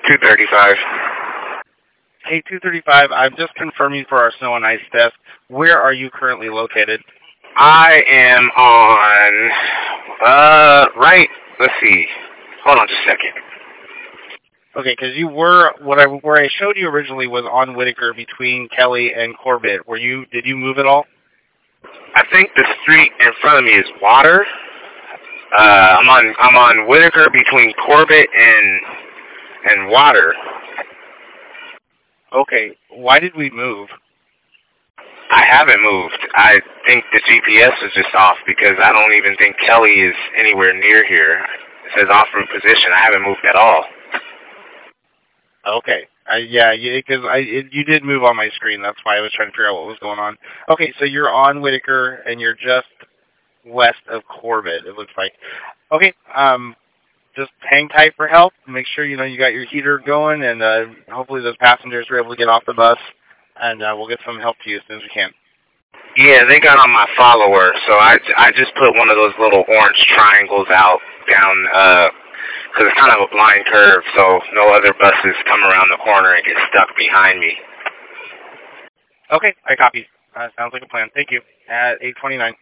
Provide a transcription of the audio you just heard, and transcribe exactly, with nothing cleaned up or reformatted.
two thirty-five. Hey, two thirty-five, I'm just confirming for our snow and ice test. Where are you currently located? I am on, uh, right, let's see. Hold on just a second. Okay, because you were, what I, where I showed you originally was on Whitaker between Kelly and Corbett. Were you, did you move at all? I think the street in front of me is Water. Uh, I'm on, I'm on Whitaker between Corbett and, and Water. Okay, why did we move? I haven't moved. I think the G P S is just off because I don't even think Kelly is anywhere near here. It says off route position. I haven't moved at all. Okay. I, yeah, because I it, you did move on my screen. That's why I was trying to figure out what was going on. Okay, so you're on Whitaker and you're just west of Corbett, it looks like. Okay, um, just hang tight for help. Make sure you know you got your heater going, and uh, hopefully those passengers are able to get off the bus, and uh, we'll get some help to you as soon as we can. Yeah, they got on my follower, so I, I just put one of those little orange triangles out down, uh, because it's kind of a blind curve, so no other buses come around the corner and get stuck behind me. Okay, I copy. Uh, sounds like a plan. Thank you. At eight twenty-nine.